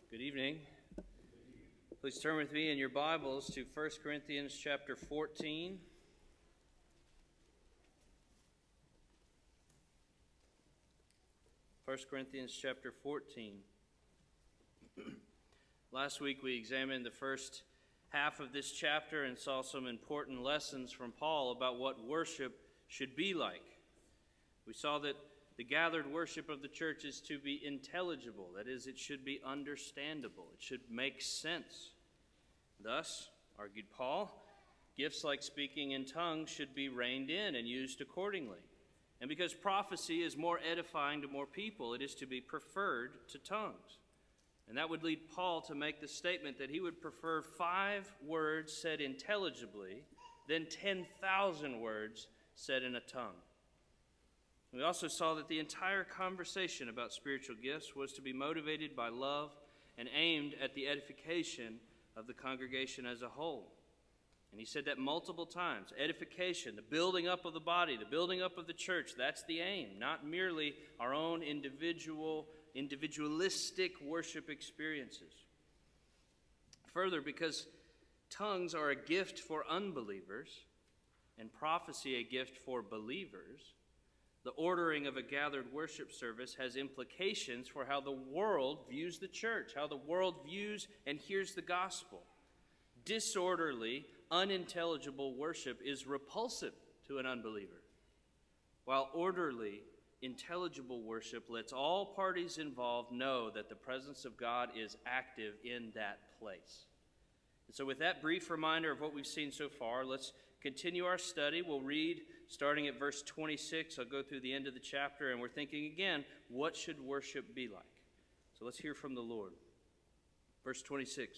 Good evening. Please turn with me in your Bibles to 1 Corinthians chapter 14. First Corinthians chapter 14. Last week we examined the first half of this chapter and saw some important lessons from Paul about what worship should be like. We saw that the gathered worship of the church is to be intelligible. That is, it should be understandable. It should make sense. Thus, argued Paul, gifts like speaking in tongues should be reined in and used accordingly. And because prophecy is more edifying to more people, it is to be preferred to tongues. And that would lead Paul to make the statement that he would prefer 5 words said intelligibly than 10,000 words said in a tongue. We also saw that the entire conversation about spiritual gifts was to be motivated by love and aimed at the edification of the congregation as a whole. And he said that multiple times. Edification, the building up of the body, the building up of the church, that's the aim, not merely our own individualistic worship experiences. Further, because tongues are a gift for unbelievers and prophecy a gift for believers, the ordering of a gathered worship service has implications for how the world views the church, how the world views and hears the gospel. Disorderly, unintelligible worship is repulsive to an unbeliever, while orderly, intelligible worship lets all parties involved know that the presence of God is active in that place. And so with that brief reminder of what we've seen so far, let's continue our study. We'll read starting at verse 26. I'll go through the end of the chapter, and we're thinking again, what should worship be like? So let's hear from the Lord. Verse 26.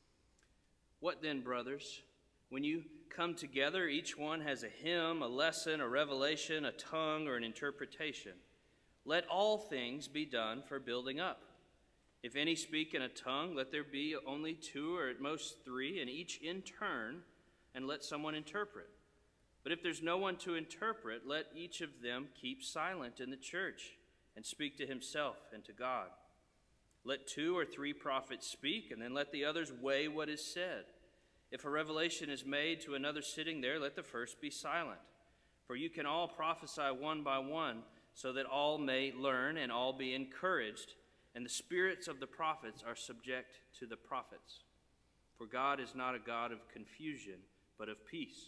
What then, brothers? When you come together, each one has a hymn, a lesson, a revelation, a tongue, or an interpretation. Let all things be done for building up. If any speak in a tongue, let there be only 2 or at most 3, and each in turn, and let someone interpret. But if there's no one to interpret, let each of them keep silent in the church and speak to himself and to God. Let 2 or 3 prophets speak, and then let the others weigh what is said. If a revelation is made to another sitting there, let the first be silent. For you can all prophesy one by one, so that all may learn and all be encouraged, and the spirits of the prophets are subject to the prophets. For God is not a God of confusion, but of peace.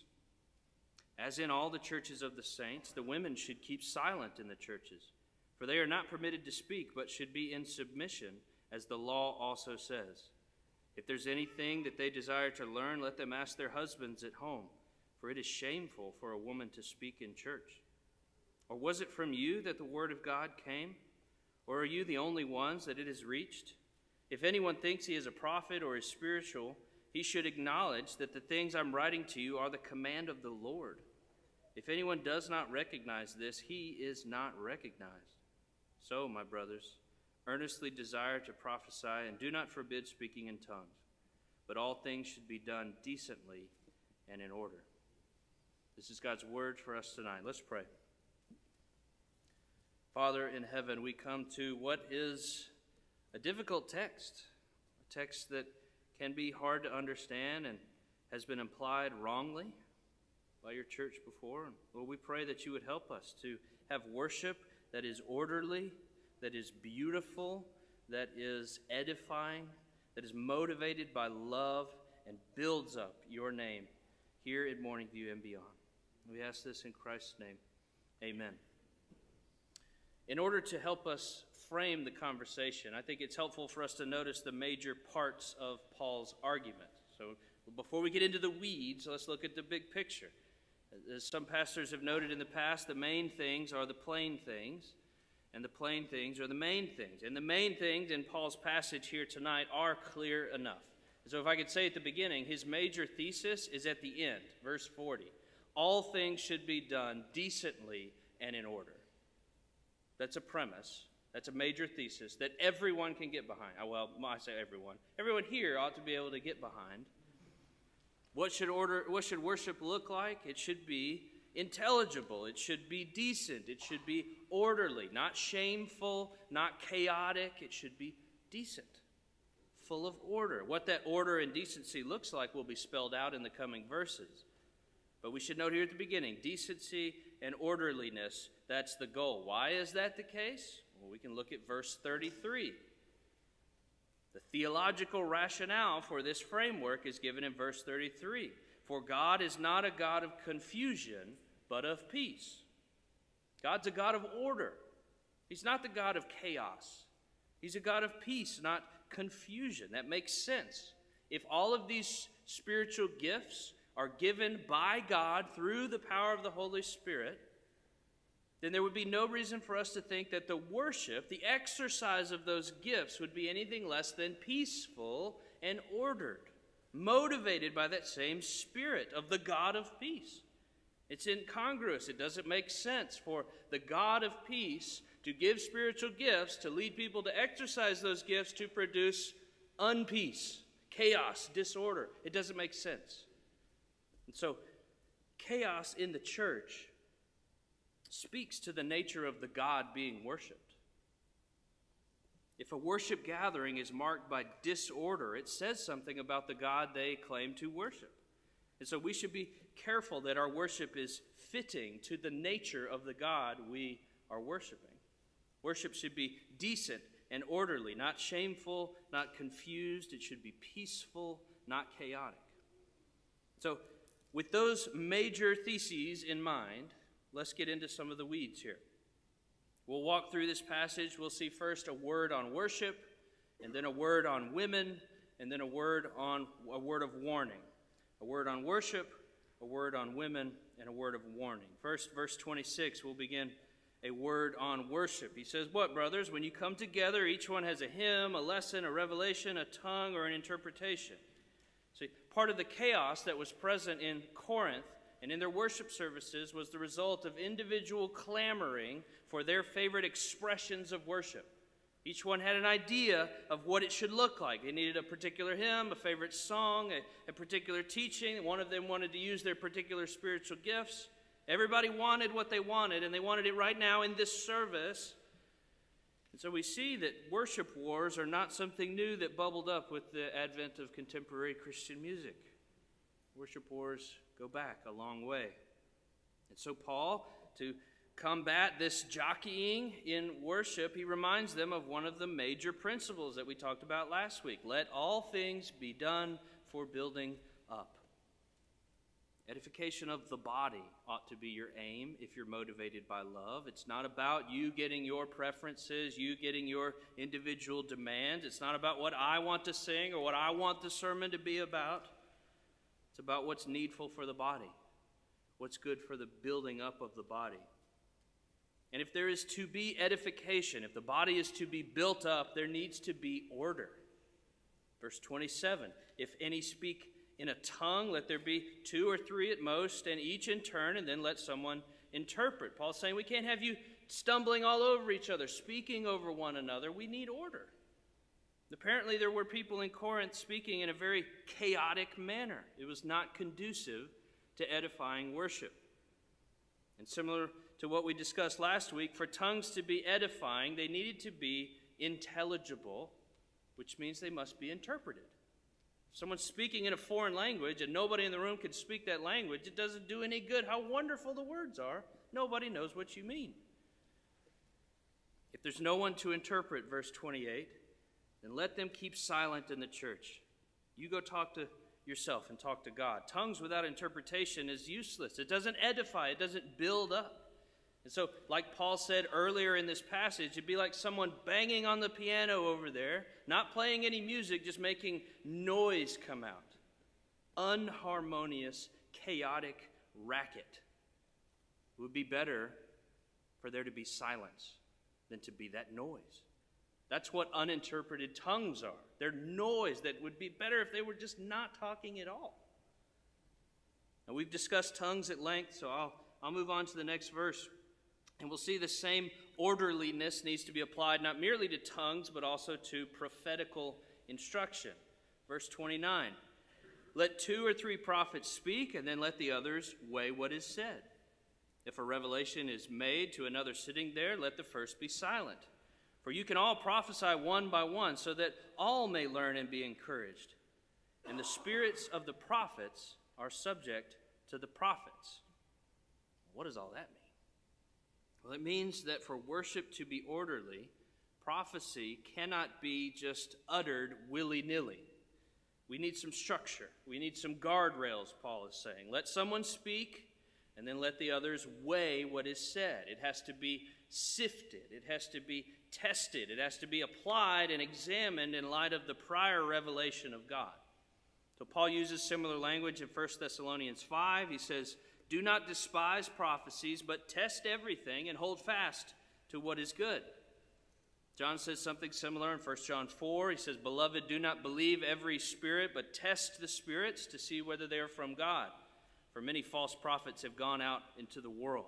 As in all the churches of the saints, the women should keep silent in the churches, for they are not permitted to speak, but should be in submission, as the law also says. If there's anything that they desire to learn, let them ask their husbands at home, for it is shameful for a woman to speak in church. Or was it from you that the word of God came? Or are you the only ones that it has reached? If anyone thinks he is a prophet or is spiritual, he should acknowledge that the things I'm writing to you are the command of the Lord. If anyone does not recognize this, he is not recognized. So, my brothers, earnestly desire to prophesy, and do not forbid speaking in tongues. But all things should be done decently and in order. This is God's word for us tonight. Let's pray. Father in heaven, we come to what is a difficult text, a text that can be hard to understand and has been implied wrongly by your church before. And Lord, we pray that you would help us to have worship that is orderly, that is beautiful, that is edifying, that is motivated by love and builds up your name here at Morning View and beyond. We ask this in Christ's name. Amen. In order to help us frame the conversation, I think it's helpful for us to notice the major parts of Paul's argument. So before we get into the weeds, let's look at the big picture. As some pastors have noted in the past, the main things are the plain things, and the plain things are the main things. And the main things in Paul's passage here tonight are clear enough. So if I could say at the beginning, his major thesis is at the end, verse 40. All things should be done decently and in order. That's a premise. That's a major thesis that everyone can get behind. Well, I say everyone. Everyone here ought to be able to get behind. What should worship look like? It should be intelligible. It should be decent. It should be orderly, not shameful, not chaotic. It should be decent, full of order. What that order and decency looks like will be spelled out in the coming verses. But we should note here at the beginning, decency and orderliness, that's the goal. Why is that the case? Well, we can look at verse 33. The theological rationale for this framework is given in verse 33. For God is not a God of confusion, but of peace. God's a God of order. He's not the God of chaos. He's a God of peace, not confusion. That makes sense. If all of these spiritual gifts are given by God through the power of the Holy Spirit, then there would be no reason for us to think that the worship, the exercise of those gifts, would be anything less than peaceful and ordered, motivated by that same Spirit of the God of peace. It's incongruous. It doesn't make sense for the God of peace to give spiritual gifts, to lead people to exercise those gifts to produce unpeace, chaos, disorder. It doesn't make sense. And so, chaos in the church speaks to the nature of the God being worshiped. If a worship gathering is marked by disorder, it says something about the God they claim to worship. And so we should be careful that our worship is fitting to the nature of the God we are worshiping. Worship should be decent and orderly, not shameful, not confused. It should be peaceful, not chaotic. So, with those major theses in mind, let's get into some of the weeds here. We'll walk through this passage. We'll see first a word on worship, and then a word on women, and then a word of warning. A word on worship, a word on women, and a word of warning. First, verse 26, we'll begin a word on worship. He says, "What, brothers? When you come together, each one has a hymn, a lesson, a revelation, a tongue, or an interpretation." See, part of the chaos that was present in Corinth and in their worship services was the result of individual clamoring for their favorite expressions of worship. Each one had an idea of what it should look like. They needed a particular hymn, a favorite song, a particular teaching. One of them wanted to use their particular spiritual gifts. Everybody wanted what they wanted, and they wanted it right now in this service. And so we see that worship wars are not something new that bubbled up with the advent of contemporary Christian music. Worship wars go back a long way. And so Paul, to combat this jockeying in worship, he reminds them of one of the major principles that we talked about last week. Let all things be done for building up. Edification of the body ought to be your aim if you're motivated by love. It's not about you getting your preferences, you getting your individual demands. It's not about what I want to sing or what I want the sermon to be about. It's about what's needful for the body, what's good for the building up of the body. And if there is to be edification, if the body is to be built up, there needs to be order. Verse 27, "If any speak in a tongue, let there be 2 or 3 at most, and each in turn, and then let someone interpret." Paul's saying we can't have you stumbling all over each other, speaking over one another. We need order. Apparently there were people in Corinth speaking in a very chaotic manner. It was not conducive to edifying worship. And similar to what we discussed last week, for tongues to be edifying, they needed to be intelligible, which means they must be interpreted. If someone's speaking in a foreign language and nobody in the room can speak that language, it doesn't do any good how wonderful the words are. Nobody knows what you mean. If there's no one to interpret, verse 28, then let them keep silent in the church. You go talk to yourself and talk to God. Tongues without interpretation is useless. It doesn't edify. It doesn't build up. And so, like Paul said earlier in this passage, it'd be like someone banging on the piano over there, not playing any music, just making noise come out. Unharmonious, chaotic racket. It would be better for there to be silence than to be that noise. That's what uninterpreted tongues are. They're noise that would be better if they were just not talking at all. Now, we've discussed tongues at length, so I'll move on to the next verse. And we'll see the same orderliness needs to be applied not merely to tongues, but also to prophetical instruction. Verse 29, let 2 or 3 prophets speak, and then let the others weigh what is said. If a revelation is made to another sitting there, let the first be silent. For you can all prophesy one by one, so that all may learn and be encouraged. And the spirits of the prophets are subject to the prophets. What does all that mean? Well, it means that for worship to be orderly, prophecy cannot be just uttered willy-nilly. We need some structure. We need some guardrails, Paul is saying. Let someone speak, and then let the others weigh what is said. It has to be sifted. It has to be tested. It has to be applied and examined in light of the prior revelation of God. So Paul uses similar language in 1 Thessalonians 5. He says, "Do not despise prophecies, but test everything and hold fast to what is good." John says something similar in 1 John 4. He says, "Beloved, do not believe every spirit, but test the spirits to see whether they are from God. For many false prophets have gone out into the world."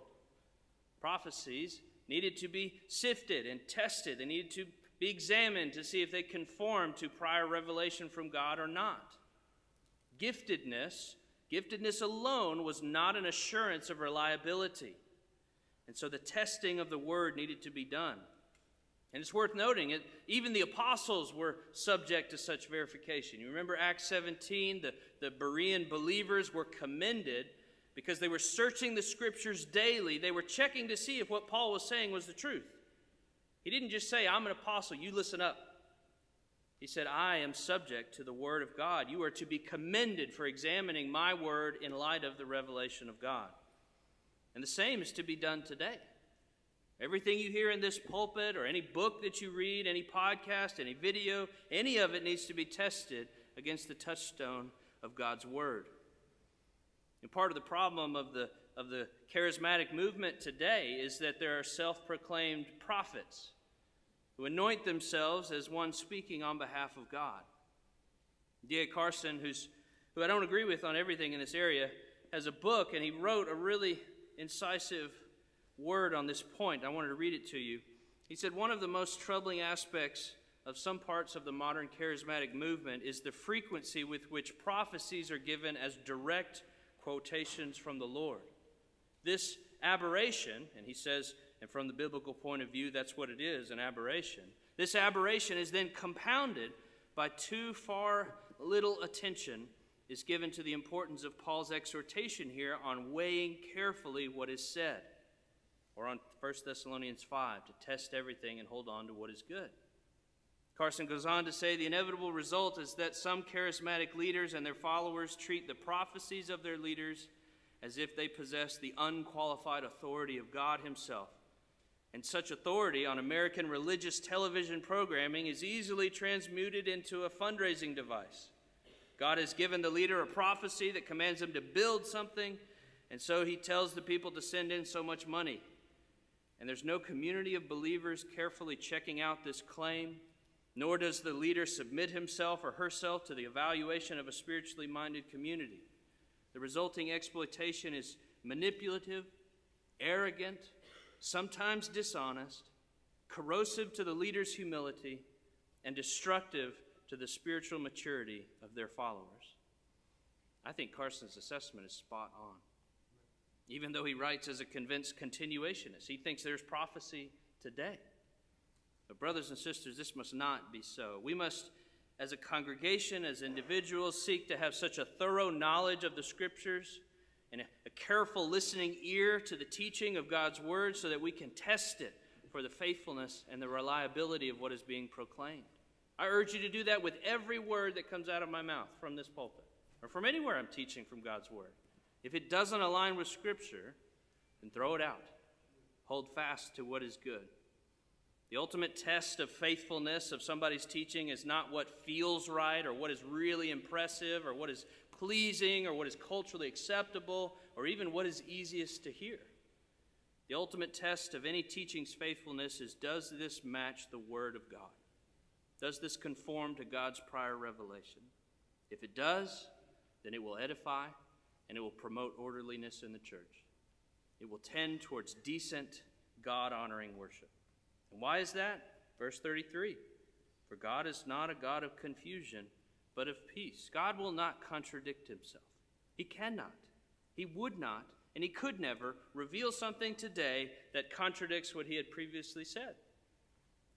Prophecies needed to be sifted and tested. They needed to be examined to see if they conform to prior revelation from God or not. Giftedness alone was not an assurance of reliability. And so the testing of the word needed to be done. And it's worth noting, even the apostles were subject to such verification. You remember Acts 17, the Berean believers were commended because they were searching the scriptures daily. They were checking to see if what Paul was saying was the truth. He didn't just say, "I'm an apostle, you listen up." He said, "I am subject to the word of God. You are to be commended for examining my word in light of the revelation of God." And the same is to be done today. Everything you hear in this pulpit or any book that you read, any podcast, any video, any of it needs to be tested against the touchstone of God's word. And part of the problem of the charismatic movement today is that there are self-proclaimed prophets who anoint themselves as one speaking on behalf of God. D.A. Carson, who I don't agree with on everything in this area, has a book, and he wrote a really incisive word on this point. I wanted to read it to you. He said, "One of the most troubling aspects of some parts of the modern charismatic movement is the frequency with which prophecies are given as direct quotations from the Lord. This aberration," and he says, and from the biblical point of view, that's what it is, an aberration. This aberration is then compounded by too far little attention is given to the importance of Paul's exhortation here on weighing carefully what is said. Or on 1 Thessalonians 5, to test everything and hold on to what is good. Carson goes on to say, "The inevitable result is that some charismatic leaders and their followers treat the prophecies of their leaders as if they possess the unqualified authority of God himself. And such authority on American religious television programming is easily transmuted into a fundraising device. God has given the leader a prophecy that commands him to build something, and so he tells the people to send in so much money. And there's no community of believers carefully checking out this claim, nor does the leader submit himself or herself to the evaluation of a spiritually minded community. The resulting exploitation is manipulative, arrogant, sometimes dishonest, corrosive to the leader's humility, and destructive to the spiritual maturity of their followers." I think Carson's assessment is spot on. Even though he writes as a convinced continuationist, he thinks there's prophecy today. But brothers and sisters, this must not be so. We must, as a congregation, as individuals, seek to have such a thorough knowledge of the Scriptures and a careful listening ear to the teaching of God's Word so that we can test it for the faithfulness and the reliability of what is being proclaimed. I urge you to do that with every word that comes out of my mouth from this pulpit or from anywhere I'm teaching from God's Word. If it doesn't align with Scripture, then throw it out. Hold fast to what is good. The ultimate test of faithfulness of somebody's teaching is not what feels right or what is really impressive or what is pleasing or what is culturally acceptable or even what is easiest to hear. The ultimate test of any teaching's faithfulness is, does this match the Word of God? Does this conform to God's prior revelation? If it does, then it will edify and it will promote orderliness in the church. It will tend towards decent, God-honoring worship. And why is that? Verse 33, "For God is not a God of confusion, but of peace." God will not contradict himself. He cannot. He would not, and he could never reveal something today that contradicts what he had previously said.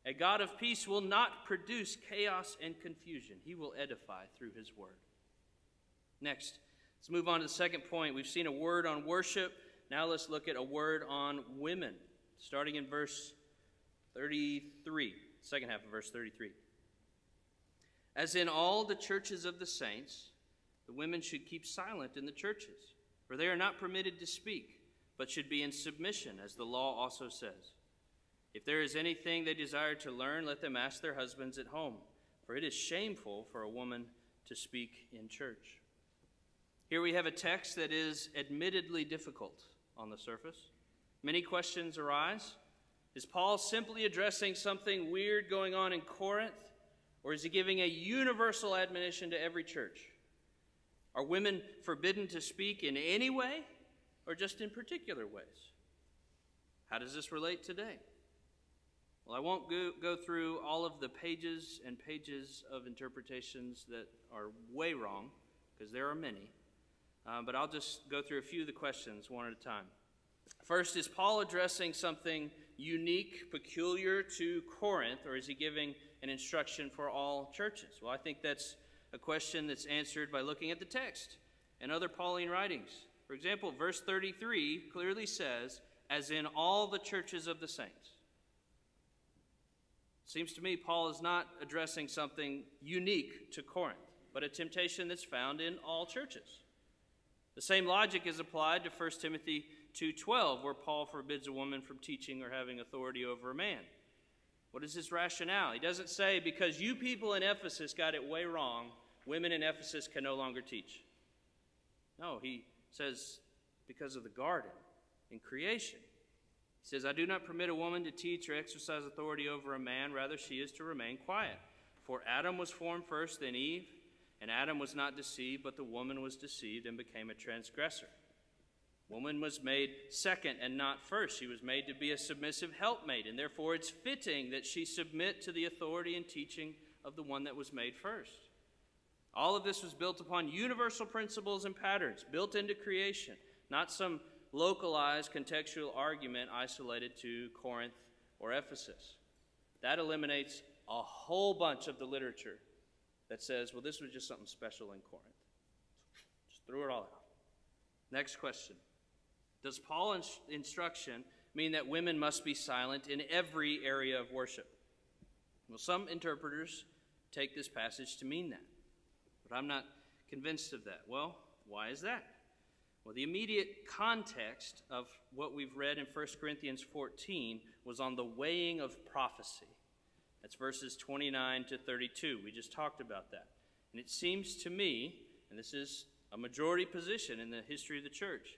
A God of peace will not produce chaos and confusion. He will edify through his word. Next, let's move on to the second point. We've seen a word on worship. Now let's look at a word on women, starting in verse 33, second half of verse 33. As in all the churches of the saints, the women should keep silent in the churches, for they are not permitted to speak, but should be in submission, as the law also says. If there is anything they desire to learn, let them ask their husbands at home, for it is shameful for a woman to speak in church. Here we have a text that is admittedly difficult on the surface. Many questions arise. Is Paul simply addressing something weird going on in Corinth, or is he giving a universal admonition to every church? Are women forbidden to speak in any way, or just in particular ways? How does this relate today? Well, I won't go through all of the pages and pages of interpretations that are way wrong, because there are many. But I'll just go through a few of the questions one at a time. First, is Paul addressing something unique, peculiar to Corinth, or is he giving an instruction for all churches? Well, I think that's a question that's answered by looking at the text and other Pauline writings. For example, verse 33 clearly says, as in all the churches of the saints. It seems to me Paul is not addressing something unique to Corinth, but a temptation that's found in all churches. The same logic is applied to 1 Timothy 2:12, where Paul forbids a woman from teaching or having authority over a man. What is his rationale? He doesn't say, because you people in Ephesus got it way wrong, women in Ephesus can no longer teach. No, he says, because of the garden in creation. He says, I do not permit a woman to teach or exercise authority over a man, rather she is to remain quiet. For Adam was formed first, then Eve, and Adam was not deceived, but the woman was deceived and became a transgressor. Woman was made second and not first. She was made to be a submissive helpmate, and therefore it's fitting that she submit to the authority and teaching of the one that was made first. All of this was built upon universal principles and patterns, built into creation, not some localized contextual argument isolated to Corinth or Ephesus. That eliminates a whole bunch of the literature that says, well, this was just something special in Corinth. Just threw it all out. Next question. Does Paul's instruction mean that women must be silent in every area of worship? Well, some interpreters take this passage to mean that, but I'm not convinced of that. Well, why is that? Well, the immediate context of what we've read in 1 Corinthians 14 was on the weighing of prophecy. That's verses 29 to 32. We just talked about that. And it seems to me, and this is a majority position in the history of the church,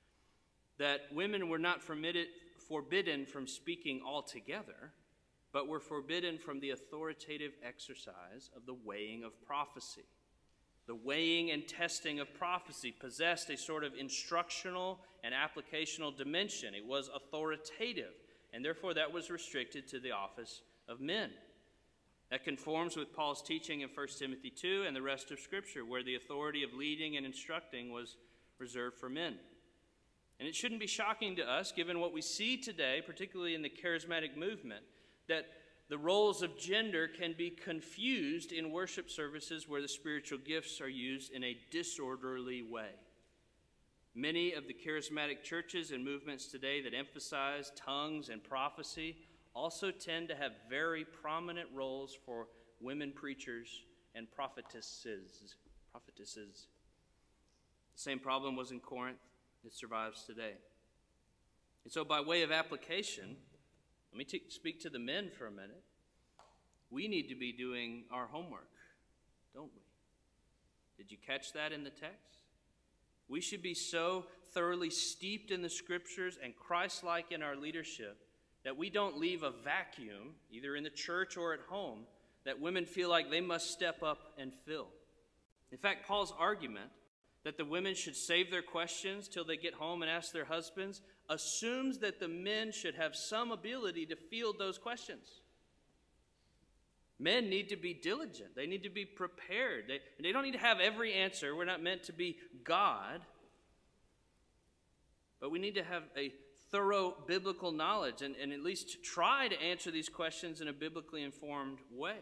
that women were not forbidden from speaking altogether, but were forbidden from the authoritative exercise of the weighing of prophecy. The weighing and testing of prophecy possessed a sort of instructional and applicational dimension. It was authoritative, and therefore that was restricted to the office of men. That conforms with Paul's teaching in 1 Timothy 2 and the rest of Scripture, where the authority of leading and instructing was reserved for men. And it shouldn't be shocking to us, given what we see today, particularly in the charismatic movement, that the roles of gender can be confused in worship services where the spiritual gifts are used in a disorderly way. Many of the charismatic churches and movements today that emphasize tongues and prophecy also tend to have very prominent roles for women preachers and prophetesses. The same problem was in Corinth. It survives today. And so by way of application, let me speak to the men for a minute. We need to be doing our homework, don't we? Did you catch that in the text? We should be so thoroughly steeped in the Scriptures and Christ-like in our leadership that we don't leave a vacuum, either in the church or at home, that women feel like they must step up and fill. In fact, Paul's argument that the women should save their questions till they get home and ask their husbands assumes that the men should have some ability to field those questions. Men need to be diligent. They need to be prepared. They don't need to have every answer. We're not meant to be God. But we need to have a thorough biblical knowledge and at least try to answer these questions in a biblically informed way.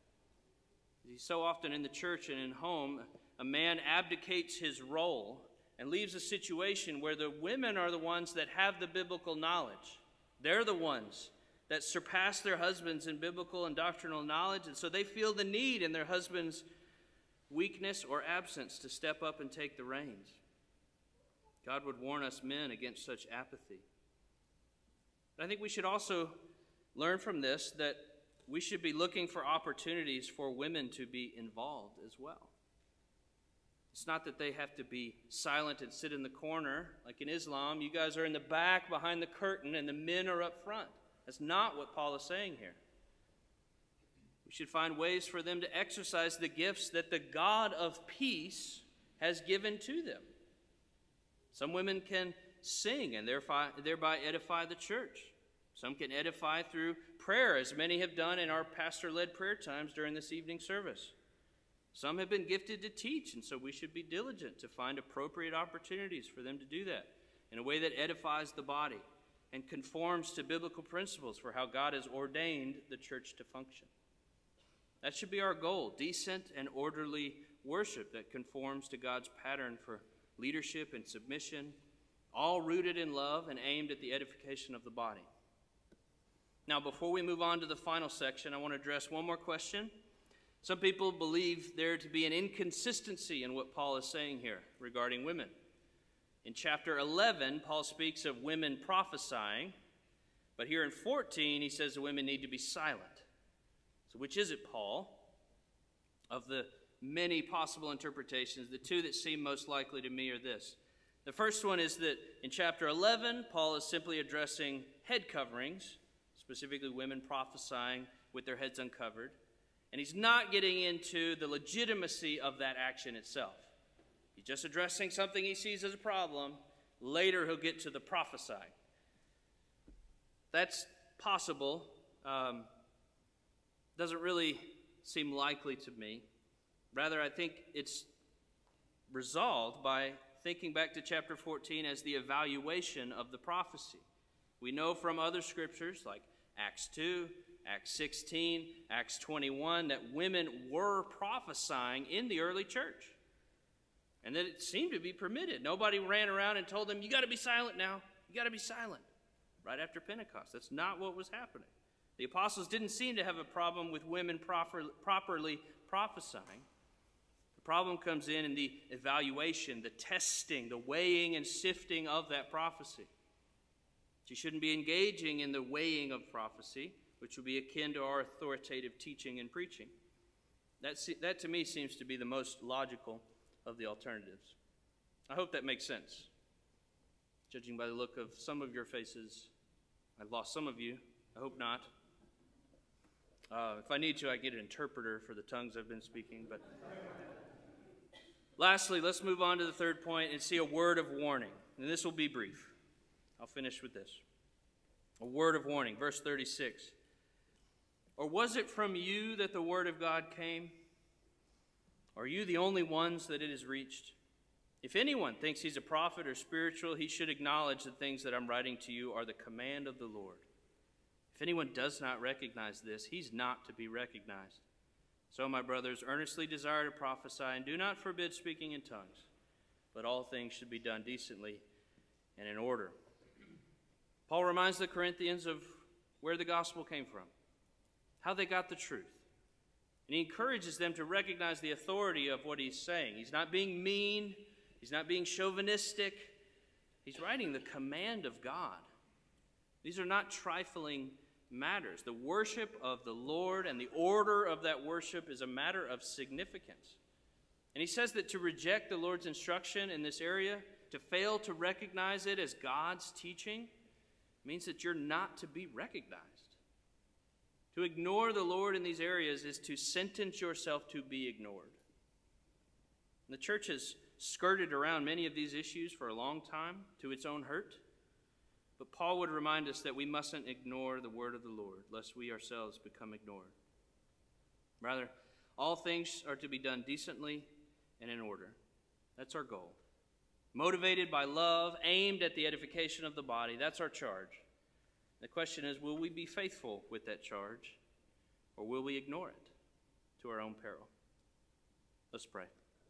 So often in the church and in home, a man abdicates his role and leaves a situation where the women are the ones that have the biblical knowledge. They're the ones that surpass their husbands in biblical and doctrinal knowledge, and so they feel the need in their husband's weakness or absence to step up and take the reins. God would warn us men against such apathy. But I think we should also learn from this that we should be looking for opportunities for women to be involved as well. It's not that they have to be silent and sit in the corner. Like in Islam, you guys are in the back behind the curtain and the men are up front. That's not what Paul is saying here. We should find ways for them to exercise the gifts that the God of peace has given to them. Some women can sing and thereby edify the church. Some can edify through prayer, as many have done in our pastor-led prayer times during this evening service. Some have been gifted to teach, and so we should be diligent to find appropriate opportunities for them to do that in a way that edifies the body and conforms to biblical principles for how God has ordained the church to function. That should be our goal, decent and orderly worship that conforms to God's pattern for leadership and submission, all rooted in love and aimed at the edification of the body. Now, before we move on to the final section, I want to address one more question. Some people believe there to be an inconsistency in what Paul is saying here regarding women. In chapter 11, Paul speaks of women prophesying, but here in 14, he says the women need to be silent. So which is it, Paul? Of the many possible interpretations, the two that seem most likely to me are this. The first one is that in chapter 11, Paul is simply addressing head coverings, specifically women prophesying with their heads uncovered. And he's not getting into the legitimacy of that action itself. He's just addressing something he sees as a problem. Later, he'll get to the prophesying. That's possible. Doesn't really seem likely to me. Rather, I think it's resolved by thinking back to chapter 14 as the evaluation of the prophecy. We know from other scriptures like Acts 2, Acts 16, Acts 21, that women were prophesying in the early church. And that it seemed to be permitted. Nobody ran around and told them, you got to be silent now. You got to be silent. Right after Pentecost. That's not what was happening. The apostles didn't seem to have a problem with women properly prophesying. The problem comes in the evaluation, the testing, the weighing and sifting of that prophecy. She shouldn't be engaging in the weighing of prophecy, which would be akin to our authoritative teaching and preaching. That to me seems to be the most logical of the alternatives. I hope that makes sense. Judging by the look of some of your faces, I've lost some of you. I hope not. If I need to, I get an interpreter for the tongues I've been speaking. But lastly, let's move on to the third point and see a word of warning. And this will be brief. I'll finish with this. A word of warning, verse 36. Or was it from you that the word of God came? Are you the only ones that it has reached? If anyone thinks he's a prophet or spiritual, he should acknowledge the things that I'm writing to you are the command of the Lord. If anyone does not recognize this, he's not to be recognized. So, my brothers, earnestly desire to prophesy, and do not forbid speaking in tongues, but all things should be done decently and in order. Paul reminds the Corinthians of where the gospel came from, how they got the truth. And he encourages them to recognize the authority of what he's saying. He's not being mean. He's not being chauvinistic. He's writing the command of God. These are not trifling matters. The worship of the Lord and the order of that worship is a matter of significance. And he says that to reject the Lord's instruction in this area, to fail to recognize it as God's teaching, means that you're not to be recognized. To ignore the Lord in these areas is to sentence yourself to be ignored. And the church has skirted around many of these issues for a long time to its own hurt. But Paul would remind us that we mustn't ignore the word of the Lord, lest we ourselves become ignored. Rather, all things are to be done decently and in order. That's our goal. motivated by love, aimed at the edification of the body. That's our charge. The question is, will we be faithful with that charge, or will we ignore it to our own peril? Let's pray.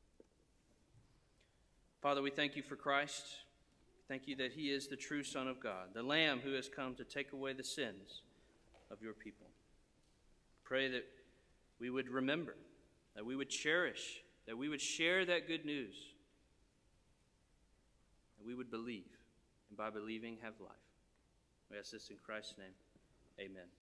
Father, we thank you for Christ. Thank you that he is the true Son of God, the Lamb who has come to take away the sins of your people. Pray that we would remember, that we would cherish, that we would share that good news, that we would believe, and by believing have life. We ask this in Christ's name. Amen.